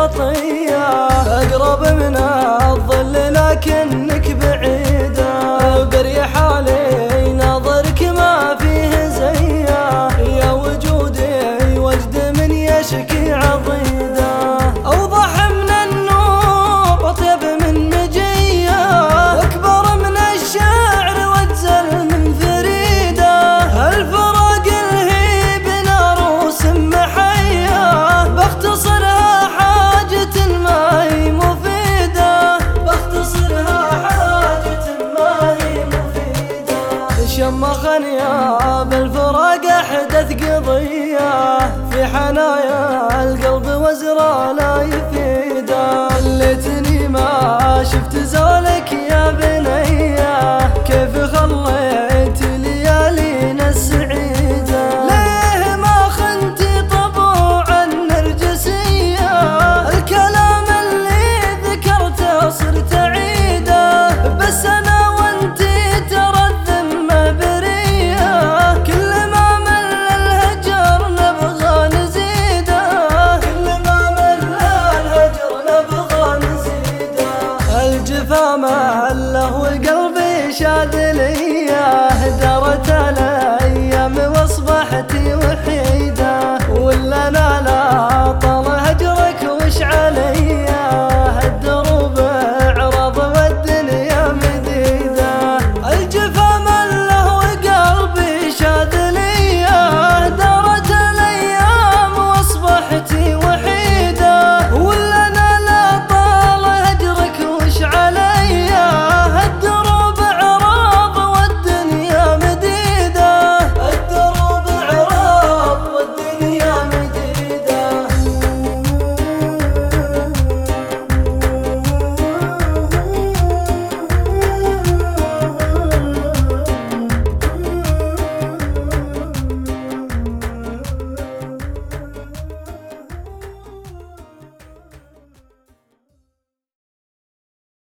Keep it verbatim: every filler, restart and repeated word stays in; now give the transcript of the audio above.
خطية، أقرب من الظل لكنك بعيدة، بريح علي نظرك ما فيه زيه، يا وجودي وجد من يشكي عضيده، أوضح من النور أطيب من مجيه، وأكبر من الشعر وأجزل من فريده، الفراق الهيب ناروس محيه، باختصرها حاجة ما هي مفيدة، باختصرها حاجة ما هي مفيدة، شمخني بالفراق أحدث قضية، في حنايا القلب وزرا لا يفيده، ليتني ما شفت زولك يا بنيه، كيف خليت ليالينا السعيده، ليه ما خنتي طبوع النرجسيه، الكلام اللي ذكرته صرت اعيده، بس انا وانتي ترى الذمه بريه، كل ما مل الهجر نبغى نزيده، كل ما مل الهجر نبغى نزيده، الجفا مهله وقلبي شاد ليه، دارت الايام واصبحت